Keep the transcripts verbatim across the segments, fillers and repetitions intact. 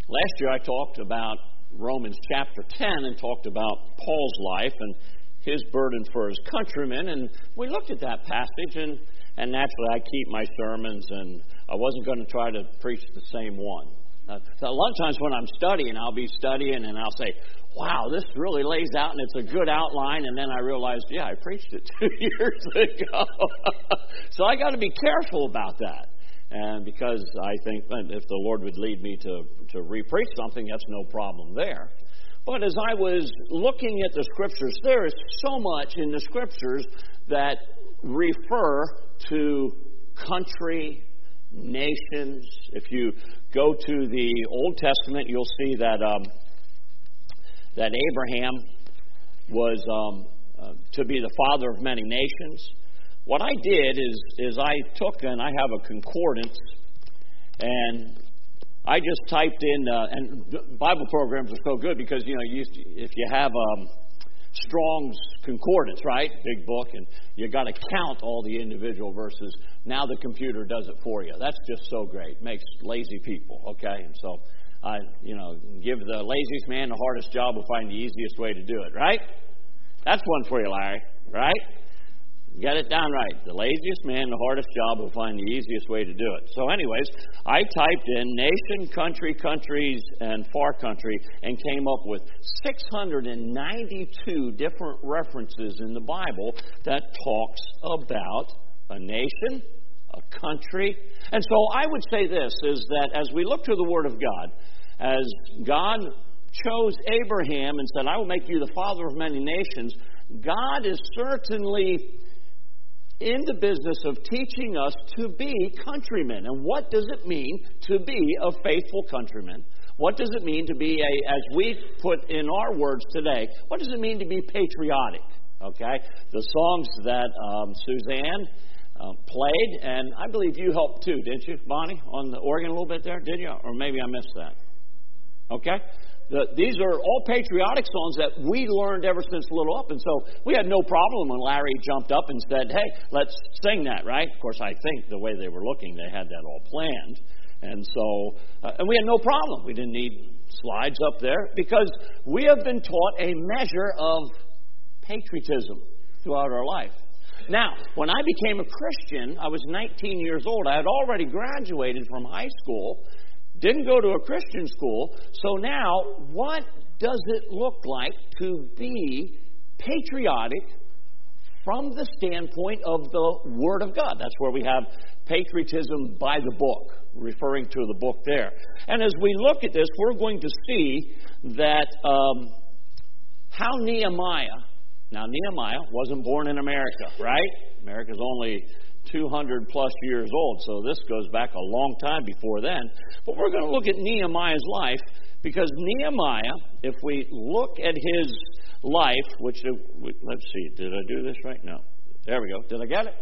Last year I talked about Romans chapter ten and talked about Paul's life and his burden for his countrymen. And we looked at that passage, and, and naturally I keep my sermons, and I wasn't going to try to preach the same one. Uh, so a lot of times when I'm studying, I'll be studying and I'll say, wow, this really lays out and it's a good outline. And then I realized, yeah, I preached it two years ago. So I got to be careful about that. And because I think if the Lord would lead me to, to re-preach something, that's no problem there. But as I was looking at the Scriptures, there is so much in the Scriptures that refer to country, nations. If you go to the Old Testament, you'll see that um, that Abraham was um, uh, to be the father of many nations. What I did is is I took, and I have a concordance, and I just typed in, uh, and Bible programs are so good because, you know, you, if you have um, Strong's Concordance, right, big book, and you got to count all the individual verses. Now the computer does it for you. That's just so great. Makes lazy people, okay? And so, I, uh, you know, give the laziest man the hardest job will find the easiest way to do it, right? That's one for you, Larry, right? Get it down right. The laziest man, the hardest job will find the easiest way to do it. So anyways, I typed in nation, country, countries, and far country and came up with six hundred ninety-two different references in the Bible that talks about a nation, a country. And so I would say this, is that as we look to the Word of God, as God chose Abraham and said, I will make you the father of many nations, God is certainly in the business of teaching us to be countrymen. And what does it mean to be a faithful countryman? What does it mean to be a, as we put in our words today, what does it mean to be patriotic? Okay? The songs that um, Suzanne uh, played, and I believe you helped too, didn't you, Bonnie, on the organ a little bit there, did you? Or maybe I missed that. Okay? The, these are all patriotic songs that we learned ever since little up. And so we had no problem when Larry jumped up and said, hey, let's sing that, right? Of course, I think the way they were looking, they had that all planned. And so, uh, and we had no problem. We didn't need slides up there because we have been taught a measure of patriotism throughout our life. Now, when I became a Christian, I was nineteen years old. I had already graduated from high school. Didn't go to a Christian school. So now, what does it look like to be patriotic from the standpoint of the Word of God? That's where we have patriotism by the book, referring to the book there. And as we look at this, we're going to see that um, how Nehemiah, now Nehemiah wasn't born in America, right? America's only two hundred plus years old, so this goes back a long time before then. But we're going to look at Nehemiah's life, because Nehemiah, if we look at his life, which, let's see, did I do this right? No. There we go. Did I get it?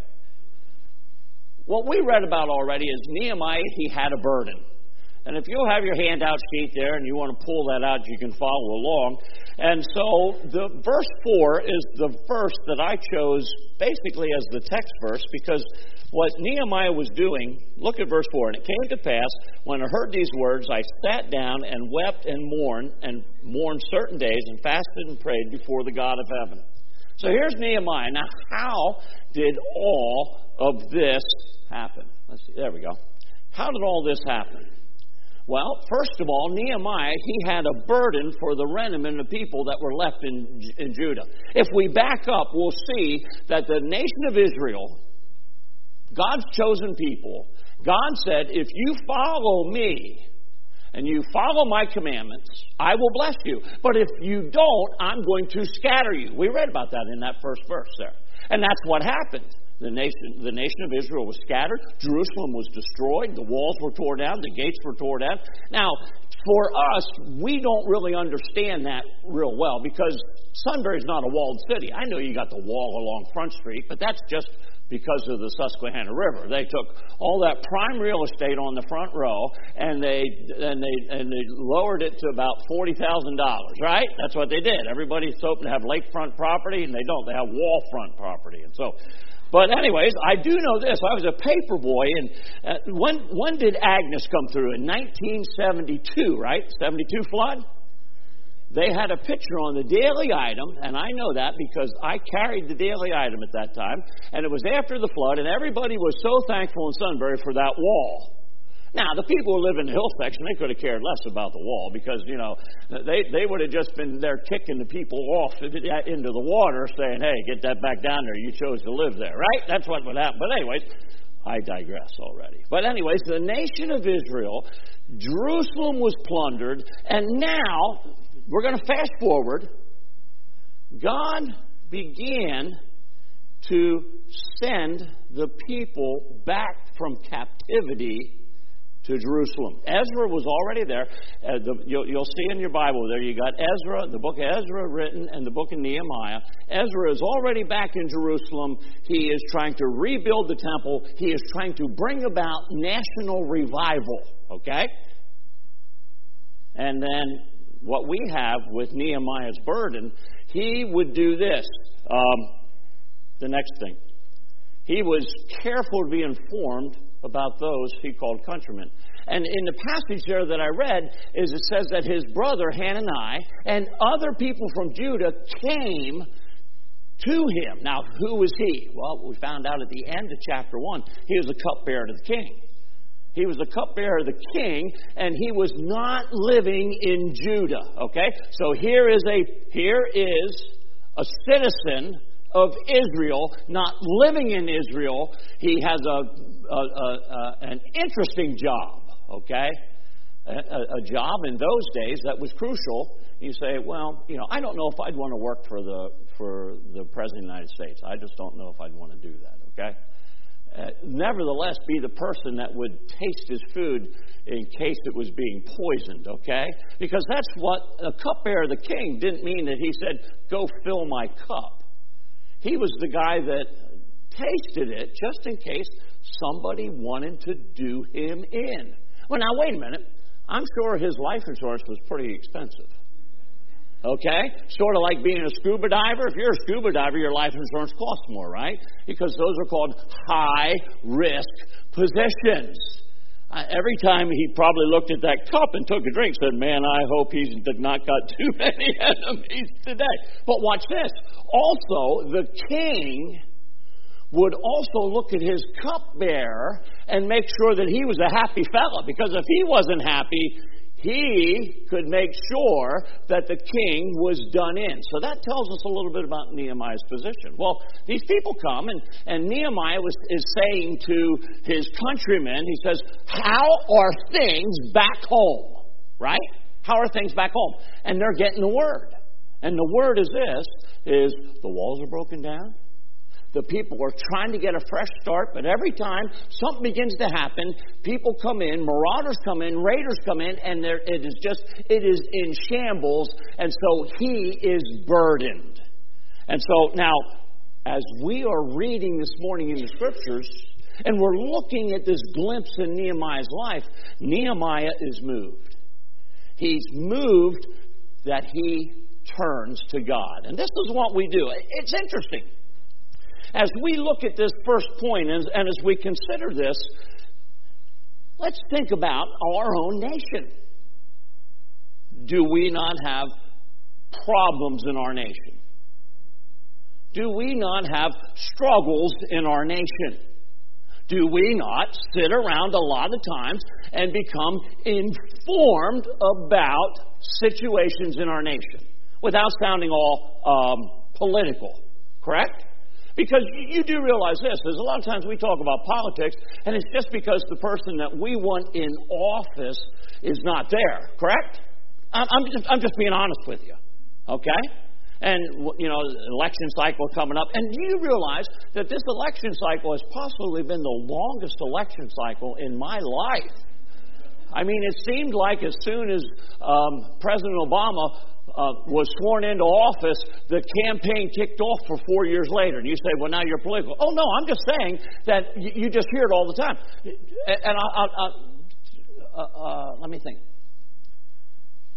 What we read about already is Nehemiah, he had a burden. And if you'll have your handout sheet there and you want to pull that out, you can follow along. And so the verse four is the verse that I chose basically as the text verse, because what Nehemiah was doing, look at verse four. And it came to pass, when I heard these words, I sat down and wept and mourned, and mourned certain days, and fasted and prayed before the God of heaven. So here's Nehemiah. Now, how did all of this happen? Let's see. There we go. How did all this happen? Well, first of all, Nehemiah, he had a burden for the remnant of people that were left in, in Judah. If we back up, we'll see that the nation of Israel, God's chosen people, God said, if you follow me and you follow my commandments, I will bless you. But if you don't, I'm going to scatter you. We read about that in that first verse there. And that's what happened. The nation, the nation of Israel was scattered. Jerusalem was destroyed. The walls were torn down. The gates were torn down. Now, for us, we don't really understand that real well, because Sunbury's not a walled city. I know you got the wall along Front Street, but that's just because of the Susquehanna River. They took all that prime real estate on the front row and they and they and they lowered it to about forty thousand dollars, right? That's what they did. Everybody's hoping to have lakefront property, and they don't. They have wall front property. And so But anyways, I do know this. I was a paper boy, and uh, when when did Agnes come through? In nineteen seventy-two, right? seventy-two flood? They had a picture on the Daily Item, and I know that because I carried the Daily Item at that time, and it was after the flood, and everybody was so thankful in Sunbury for that wall. Now, the people who live in the hill section, they could have cared less about the wall because, you know, they, they would have just been there kicking the people off into the water saying, hey, get that back down there. You chose to live there, right? That's what would happen. But anyways, I digress already. But anyways, the nation of Israel, Jerusalem was plundered, and now, we're going to fast forward, God began to send the people back from captivity to Jerusalem. Ezra was already there. Uh, the, you'll, you'll see in your Bible there, you got Ezra, the book of Ezra written, and the book of Nehemiah. Ezra is already back in Jerusalem. He is trying to rebuild the temple. He is trying to bring about national revival. Okay? And then what we have with Nehemiah's burden, he would do this. Um, the next thing. He was careful to be informed about those he called countrymen. And in the passage there that I read, is it says that his brother Hanani and other people from Judah came to him. Now, who was he? Well, we found out at the end of chapter one, he was the cupbearer to the king. He was the cupbearer of the king, and he was not living in Judah. Okay? So here is a here is a citizen of Israel, not living in Israel. He has a, a, a, a an interesting job. Okay? A, a job in those days that was crucial. You say, well, you know, I don't know if I'd want to work for the for the President of the United States. I just don't know if I'd want to do that. Okay? Uh, nevertheless, be the person that would taste his food in case it was being poisoned, okay? Because that's what a cupbearer of the king didn't mean that he said, go fill my cup. He was the guy that tasted it just in case somebody wanted to do him in. Well, now, wait a minute. I'm sure his life insurance was pretty expensive. Okay? Sort of like being a scuba diver. If you're a scuba diver, your life insurance costs more, right? Because those are called high-risk positions. Uh, every time he probably looked at that cup and took a drink, said, man, I hope he's not got too many enemies today. But watch this. Also, the king would also look at his cupbearer and make sure that he was a happy fella. Because if he wasn't happy, he could make sure that the king was done in. So that tells us a little bit about Nehemiah's position. Well, these people come, and, and Nehemiah was, is saying to his countrymen, he says, how are things back home? Right? How are things back home? And they're getting the word. And the word is this, is the walls are broken down. The people are trying to get a fresh start, but every time something begins to happen, people come in, marauders come in, raiders come in, and there, it is just, it is in shambles, and so he is burdened. And so now, as we are reading this morning in the Scriptures, and we're looking at this glimpse in Nehemiah's life, Nehemiah is moved. He's moved that he turns to God. And this is what we do. It's interesting. As we look at this first point, and, and as we consider this, let's think about our own nation. Do we not have problems in our nation? Do we not have struggles in our nation? Do we not sit around a lot of times and become informed about situations in our nation without sounding all um, political? Correct? Because you do realize this, there's a lot of times we talk about politics, and it's just because the person that we want in office is not there, correct? I'm just, I'm just being honest with you, okay? And, you know, election cycle coming up, and do you realize that this election cycle has possibly been the longest election cycle in my life? I mean, it seemed like as soon as um, President Obama Uh, was sworn into office, the campaign kicked off for four years later. And you say, well, now you're political. Oh, no, I'm just saying that you, you just hear it all the time. And I, I, I, uh, uh, let me think.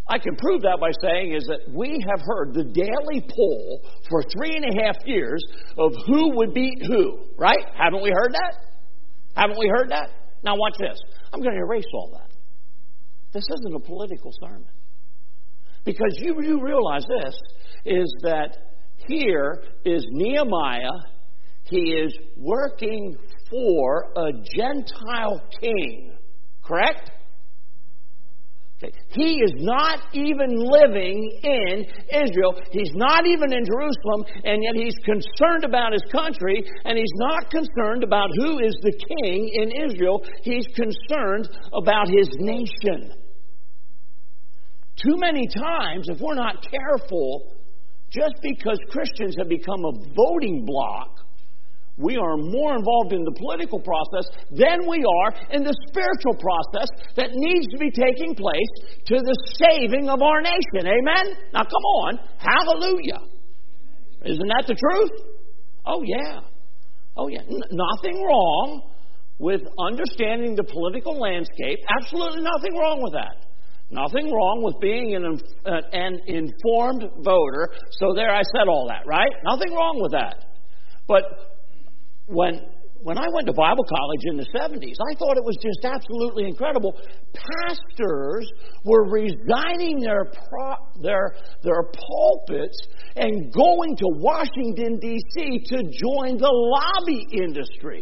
I can prove that by saying is that we have heard the daily poll for three and a half years of who would beat who, right? Haven't we heard that? Haven't we heard that? Now watch this. I'm going to erase all that. This isn't a political sermon. Because you do realize this, is that here is Nehemiah. He is working for a Gentile king. Correct? Okay. He is not even living in Israel. He's not even in Jerusalem, and yet he's concerned about his country, and he's not concerned about who is the king in Israel. He's concerned about his nation. Too many times, if we're not careful, just because Christians have become a voting bloc, we are more involved in the political process than we are in the spiritual process that needs to be taking place to the saving of our nation. Amen? Now come on. Hallelujah. Isn't that the truth? Oh yeah. Oh yeah. N- nothing wrong with understanding the political landscape. Absolutely nothing wrong with that. Nothing wrong with being an, uh, an informed voter. So there, I said all that, right? Nothing wrong with that. But When when I went to Bible college in the seventies, I thought it was just absolutely incredible. Pastors were resigning their pro, their their pulpits and going to Washington, D C to join the lobby industry,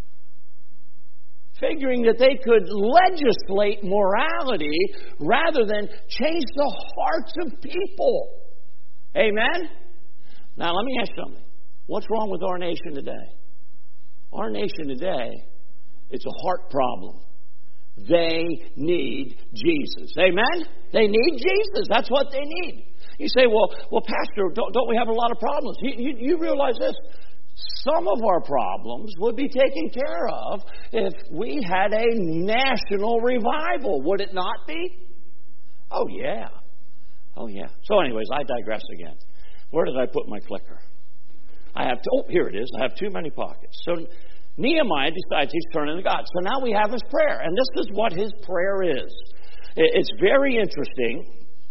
figuring that they could legislate morality rather than change the hearts of people. Amen? Now let me ask you something. What's wrong with our nation today? Our nation today, it's a heart problem. They need Jesus. Amen? They need Jesus. That's what they need. You say, well, well, Pastor, don't, don't we have a lot of problems? You, you, you realize this. Some of our problems would be taken care of if we had a national revival. Would it not be? Oh, yeah. Oh, yeah. So anyways, I digress again. Where did I put my clicker? I have, to, oh, here it is. I have too many pockets. So Nehemiah decides he's turning to God. So now we have his prayer. And this is what his prayer is. It's very interesting.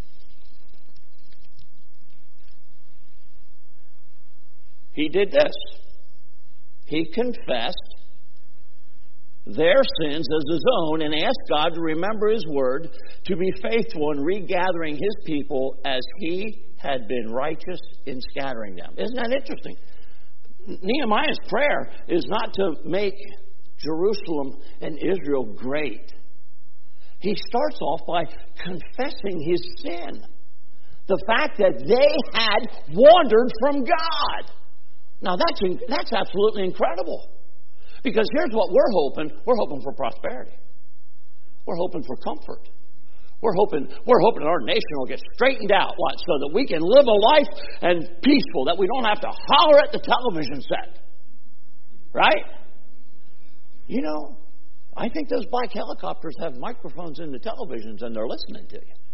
He did this. He confessed their sins as his own and asked God to remember his word, to be faithful in regathering his people as he had been righteous in scattering them. Isn't that interesting? Nehemiah's prayer is not to make Jerusalem and Israel great. He starts off by confessing his sin. The fact that they had wandered from God. Now that's, that's absolutely incredible. Because here's what we're hoping. We're hoping for prosperity. We're hoping for comfort. We're hoping, we're hoping our nation will get straightened out what, so that we can live a life and peaceful, that we don't have to holler at the television set. Right? You know, I think those black helicopters have microphones in the televisions and they're listening to you.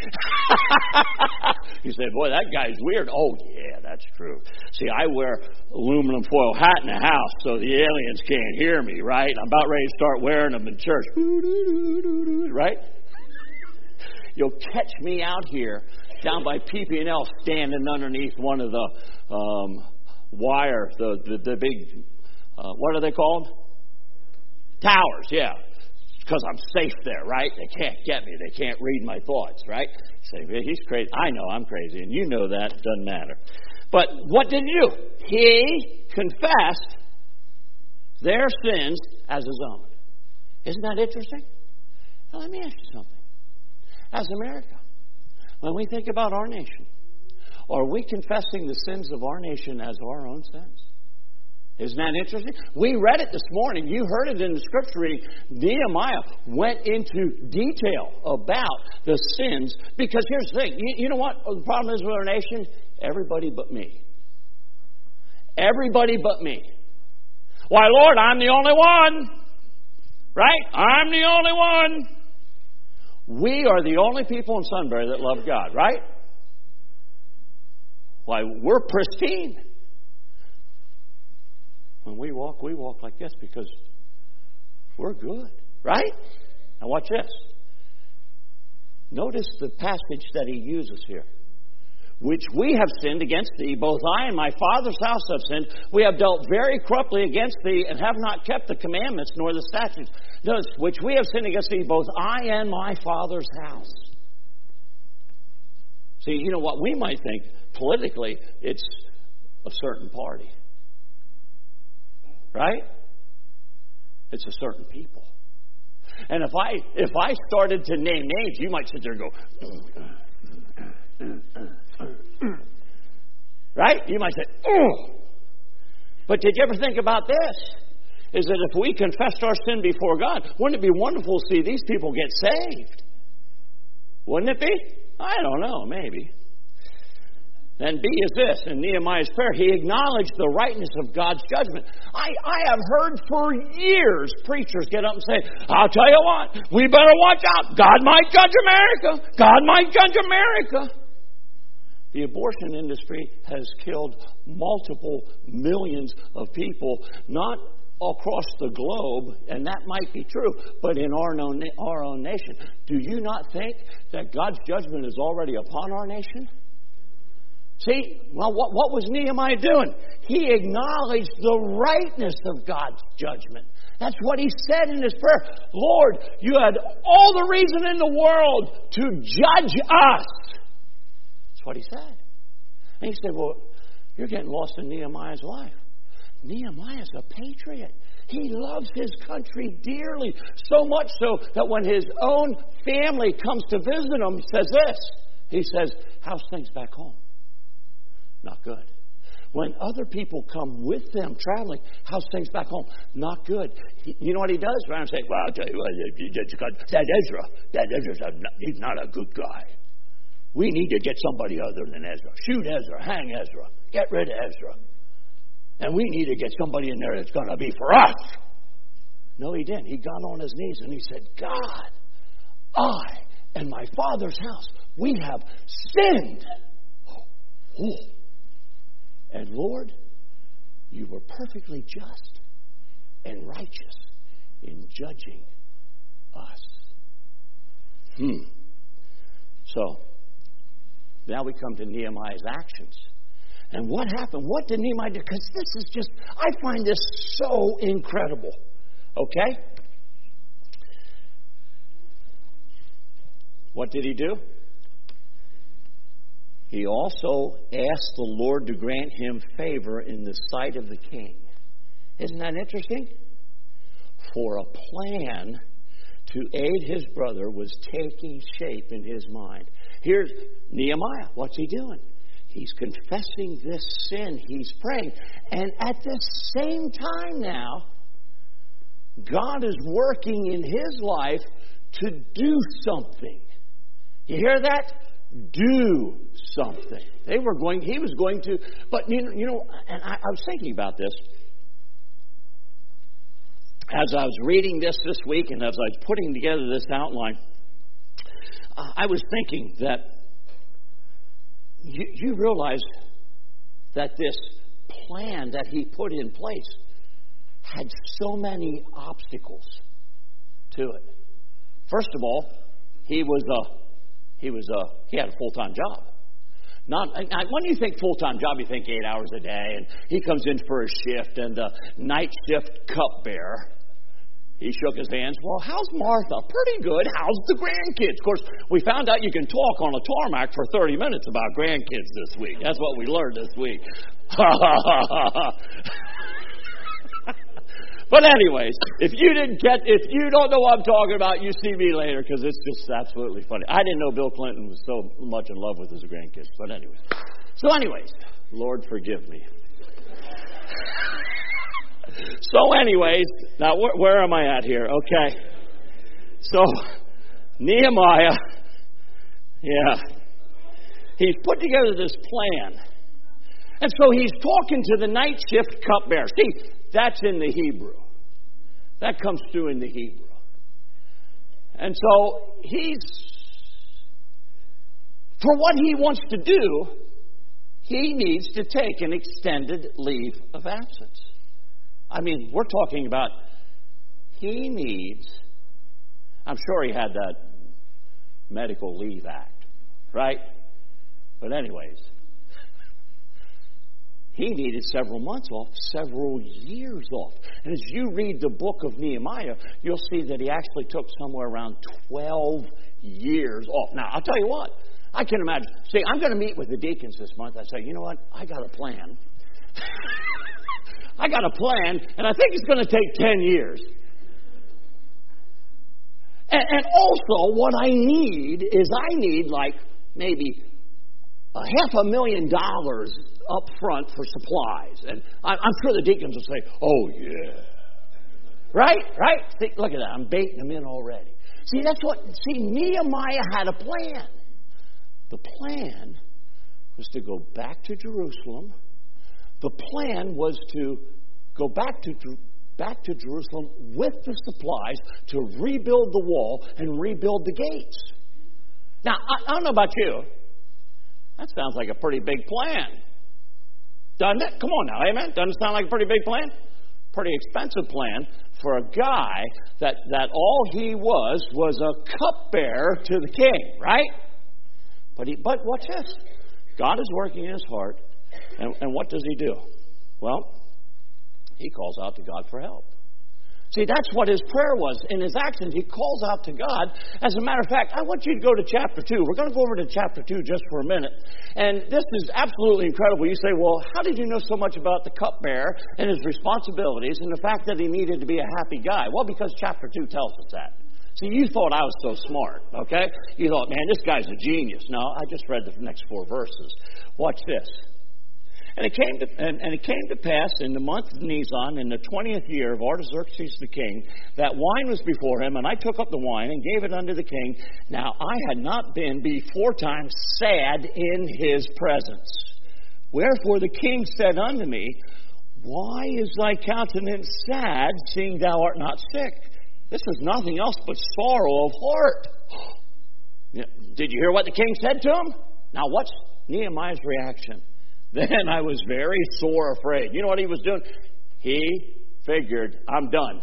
You say, boy, that guy's weird. Oh, yeah, that's true. See, I wear aluminum foil hat in the house so the aliens can't hear me, right? I'm about ready to start wearing them in church. Right? You'll catch me out here down by P P and L standing underneath one of the um, wire, the, the, the big, uh, what are they called? Towers, yeah. Because I'm safe there, right? They can't get me. They can't read my thoughts, right? You say, he's crazy. I know I'm crazy, and you know that. It doesn't matter. But what did he do? He confessed their sins as his own. Isn't that interesting? Now, let me ask you something. As America, when we think about our nation, are we confessing the sins of our nation as our own sins? Isn't that interesting? We read it this morning. You heard it in the scripture reading. Nehemiah went into detail about the sins. Because here's the thing. You, you know what the problem is with our nation? Everybody but me. Everybody but me. Why, Lord, I'm the only one. Right? I'm the only one. We are the only people in Sunbury that love God, right? Why, we're pristine. When we walk, we walk like this because we're good, right? Now watch this. Notice the passage that he uses here. Which we have sinned against thee, both I and my father's house have sinned. We have dealt very corruptly against thee, and have not kept the commandments nor the statutes. Notice, which we have sinned against thee, both I and my father's house. See, you know what? We might think politically it's a certain party. Right? It's a certain people. And if I if I started to name names, you might sit there and go, right? You might say, oh. But did you ever think about this? Is that if we confessed our sin before God, wouldn't it be wonderful to see these people get saved? Wouldn't it be? I don't know, maybe. And B is this, in Nehemiah's prayer, he acknowledged the rightness of God's judgment. I, I have heard for years preachers get up and say, I'll tell you what, we better watch out. God might judge America. God might judge America. The abortion industry has killed multiple millions of people, not across the globe, and that might be true, but in our own, our own nation. Do you not think that God's judgment is already upon our nation? See, well, what, what was Nehemiah doing? He acknowledged the rightness of God's judgment. That's what he said in his prayer. Lord, you had all the reason in the world to judge us. That's what he said. And he said, well, you're getting lost in Nehemiah's life. Nehemiah's a patriot. He loves his country dearly, so much so that when his own family comes to visit him, he says this. He says, how's things back home? Not good. When other people come with them traveling, how's things back home? Not good. He, you know what he does? Right? I'm saying, well, I'll tell you what, that Ezra, that Ezra's a, he's not a good guy. We need to get somebody other than Ezra. Shoot Ezra, hang Ezra, get rid of Ezra. And we need to get somebody in there that's going to be for us. No, he didn't. He got on his knees and he said, God, I and my Father's house, we have sinned. Oh. And Lord, you were perfectly just and righteous in judging us. Hmm. So, now we come to Nehemiah's actions. And what happened? What did Nehemiah do? Because this is just, I find this so incredible. Okay? What did he do? He also asked the Lord to grant him favor in the sight of the king. Isn't that interesting? For a plan to aid his brother was taking shape in his mind. Here's Nehemiah. What's he doing? He's confessing this sin. He's praying. And at the same time now, God is working in his life to do something. You hear that? Do something. They were going, he was going to, but you know, you know and I, I was thinking about this as I was reading this this week and as I was putting together this outline. Uh, I was thinking that you, you realize that this plan that he put in place had so many obstacles to it. First of all, he was a He was a, he had a full-time job. Not when you think full-time job, you think eight hours a day, and he comes in for a shift, and the night shift cupbearer. He shook his hands. Well, how's Martha? Pretty good. How's the grandkids? Of course, we found out you can talk on a tarmac for thirty minutes about grandkids this week. That's what we learned this week. But anyways, if you didn't get, if you don't know what I'm talking about, you see me later because it's just absolutely funny. I didn't know Bill Clinton was so much in love with his grandkids. But anyways, so anyways, Lord forgive me. So anyways, now where, where am I at here? Okay. So Nehemiah, yeah, he's put together this plan. And so he's talking to the night shift cupbearer. See, that's in the Hebrew. That comes through in the Hebrew. And so he's, for what he wants to do, he needs to take an extended leave of absence. I mean, we're talking about, he needs, I'm sure he had that Medical Leave Act, right? But anyways, he needed several months off, several years off. And as you read the book of Nehemiah, you'll see that he actually took somewhere around twelve years off. Now, I'll tell you what, I can imagine. See, I'm going to meet with the deacons this month. I say, you know what, I got a plan. I got a plan, and I think it's going to take ten years. And, and also, what I need is I need like maybe a half a million dollars up front for supplies. And I'm sure the deacons will say, oh, yeah. Right? Right? See, look at that. I'm baiting them in already. See, that's what, see, Nehemiah had a plan. The plan was to go back to Jerusalem. The plan was to go back to back to Jerusalem with the supplies to rebuild the wall and rebuild the gates. Now, I, I don't know about you. That sounds like a pretty big plan. Doesn't it? Come on now, amen? Doesn't it sound like a pretty big plan? Pretty expensive plan for a guy that, that all he was was a cupbearer to the king, right? But he, but watch this. God is working in his heart, and, and what does he do? Well, he calls out to God for help. See, that's what his prayer was. In his actions, he calls out to God. As a matter of fact, I want you to go to chapter two. We're going to go over to chapter two just for a minute. And this is absolutely incredible. You say, well, how did you know so much about the cupbearer and his responsibilities and the fact that he needed to be a happy guy? Well, because chapter two tells us that. See, you thought I was so smart, okay? You thought, man, this guy's a genius. No, I just read the next four verses. Watch this. And it came to and, and it came to pass in the month of Nisan, in the twentieth year of Artaxerxes the king, that wine was before him, and I took up the wine and gave it unto the king. Now I had not been before time sad in his presence. Wherefore the king said unto me, why is thy countenance sad, seeing thou art not sick? This is nothing else but sorrow of heart. Did you hear what the king said to him? Now what's Nehemiah's reaction? Then I was very sore afraid. You know what he was doing? He figured, I'm done.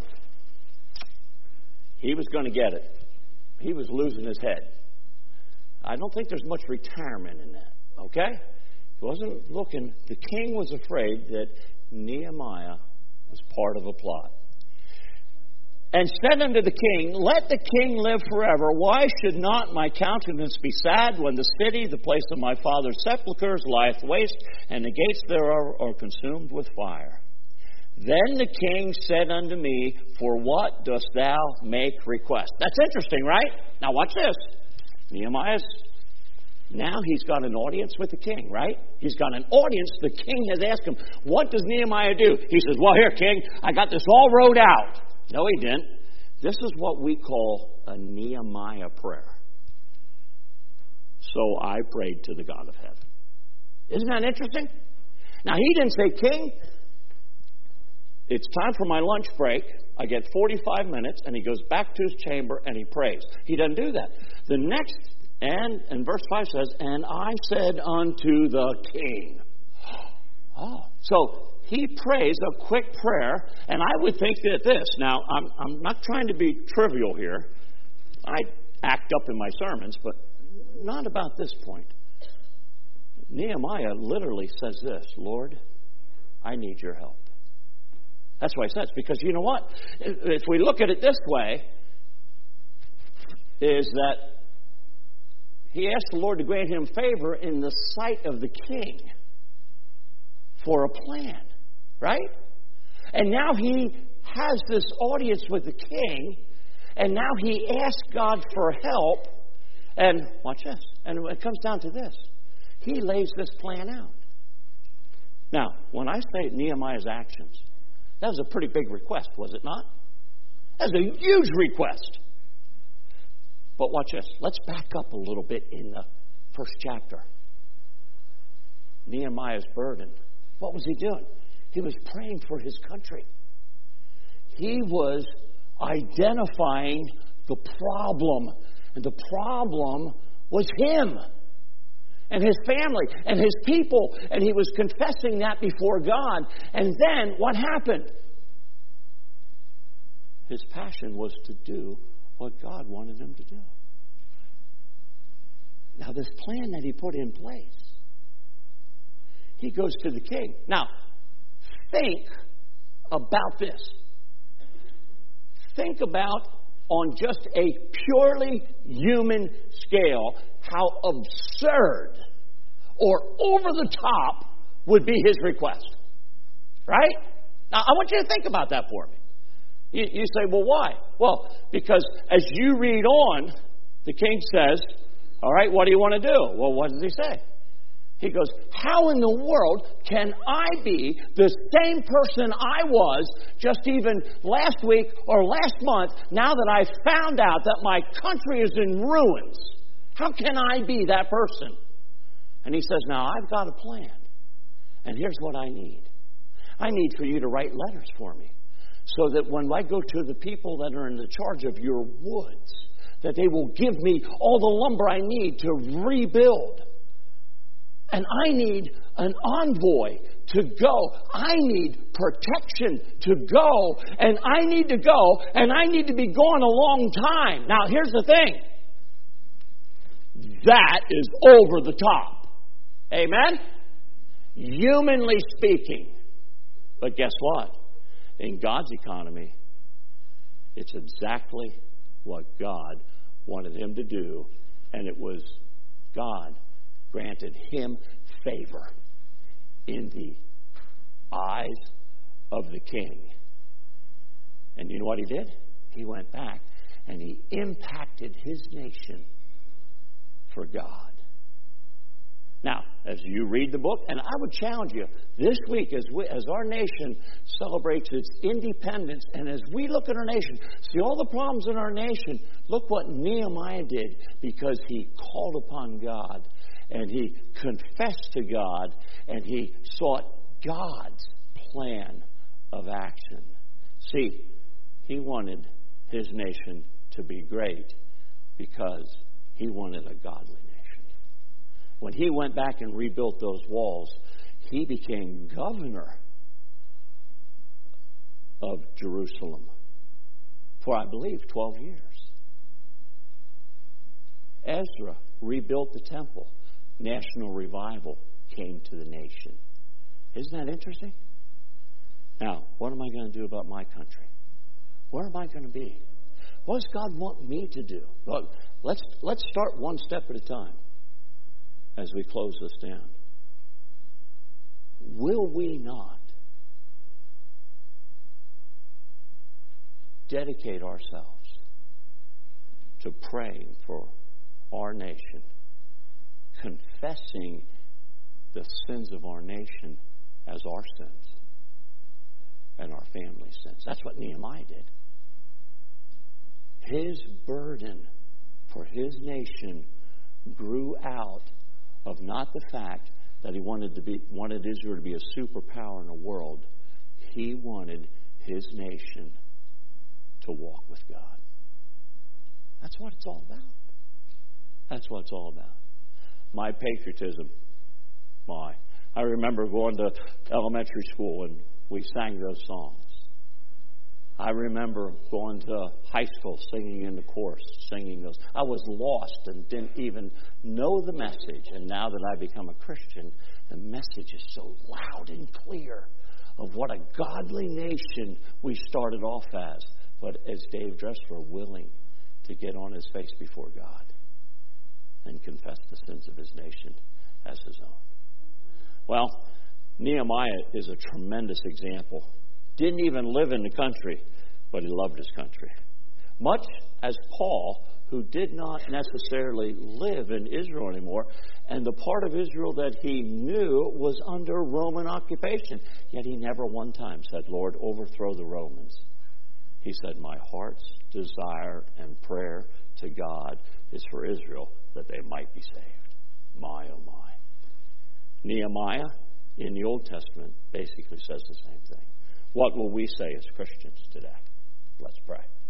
He was going to get it. He was losing his head. I don't think there's much retirement in that, okay? He wasn't looking. The king was afraid that Nehemiah was part of a plot. And said unto the king, let the king live forever. Why should not my countenance be sad when the city, the place of my father's sepulchres, lieth waste, and the gates thereof are consumed with fire? Then the king said unto me, for what dost thou make request? That's interesting, right? Now watch this. Nehemiah's, now he's got an audience with the king, right? He's got an audience. The king has asked him, what does Nehemiah do? He says, well, here, king, I got this all wrote out. No, he didn't. This is what we call a Nehemiah prayer. So I prayed to the God of heaven. Isn't that interesting? Now, he didn't say, King, it's time for my lunch break. I get forty-five minutes, and he goes back to his chamber and he prays. He doesn't do that. The next, and, and verse five says, and I said unto the king. Oh, so he prays a quick prayer, and I would think that this. Now, I'm, I'm not trying to be trivial here. I act up in my sermons, but not about this point. Nehemiah literally says this, Lord, I need your help. That's why he says, because you know what? If we look at it this way, is that he asked the Lord to grant him favor in the sight of the king for a plan. Right? And now he has this audience with the king, and now he asks God for help. And watch this. And it comes down to this. He lays this plan out. Now, when I say Nehemiah's actions, that was a pretty big request, was it not? That was a huge request. But watch this. Let's back up a little bit in the first chapter. Nehemiah's burden. What was he doing? He was praying for his country. He was identifying the problem. And the problem was him and his family and his people. And he was confessing that before God. And then what happened? His passion was to do what God wanted him to do. Now, this plan that he put in place, he goes to the king. Now, think about this. Think about, on just a purely human scale, how absurd or over the top would be his request. Right? Now, I want you to think about that for me. You, you say, well, why? Well, because as you read on, the king says, all right, what do you want to do? Well, what does he say? He goes, how in the world can I be the same person I was just even last week or last month now that I found out that my country is in ruins? How can I be that person? And he says, now I've got a plan. And here's what I need. I need for you to write letters for me so that when I go to the people that are in the charge of your woods, that they will give me all the lumber I need to rebuild. And I need an envoy to go. I need protection to go. And I need to go. And I need to be gone a long time. Now, here's the thing. That is over the top. Amen? Humanly speaking. But guess what? In God's economy, it's exactly what God wanted him to do. And it was God granted him favor in the eyes of the king. And you know what he did? He went back and he impacted his nation for God. Now, as you read the book, and I would challenge you, this week as we, as our nation celebrates its independence, and as we look at our nation, see all the problems in our nation, look what Nehemiah did, because he called upon God, and he confessed to God, and he sought God's plan of action. See, he wanted his nation to be great because he wanted a godly nation. When he went back and rebuilt those walls, he became governor of Jerusalem for, I believe, twelve years. Ezra rebuilt the temple. National revival came to the nation. Isn't that interesting? Now, what am I going to do about my country? Where am I going to be? What does God want me to do? Well, let's, let's start one step at a time as we close this down. Will we not dedicate ourselves to praying for our nation, confessing the sins of our nation as our sins and our family sins? That's what Nehemiah did. His burden for his nation grew out of not the fact that he wanted to be wanted Israel to be a superpower in the world. He wanted his nation to walk with God. That's what it's all about. That's what it's all about. My patriotism. My. I remember going to elementary school and we sang those songs. I remember going to high school singing in the chorus, singing those. I was lost and didn't even know the message. And now that I become a Christian, the message is so loud and clear of what a godly nation we started off as. But as Dave Dressler, willing to get on his face before God and confess the sins of his nation as his own. Well, Nehemiah is a tremendous example. Didn't even live in the country, but he loved his country. Much as Paul, who did not necessarily live in Israel anymore, and the part of Israel that he knew was under Roman occupation. Yet he never one time said, Lord, overthrow the Romans. He said, my heart's desire and prayer to God is for Israel, that they might be saved. My, oh my. Nehemiah, in the Old Testament, basically says the same thing. What will we say as Christians today? Let's pray.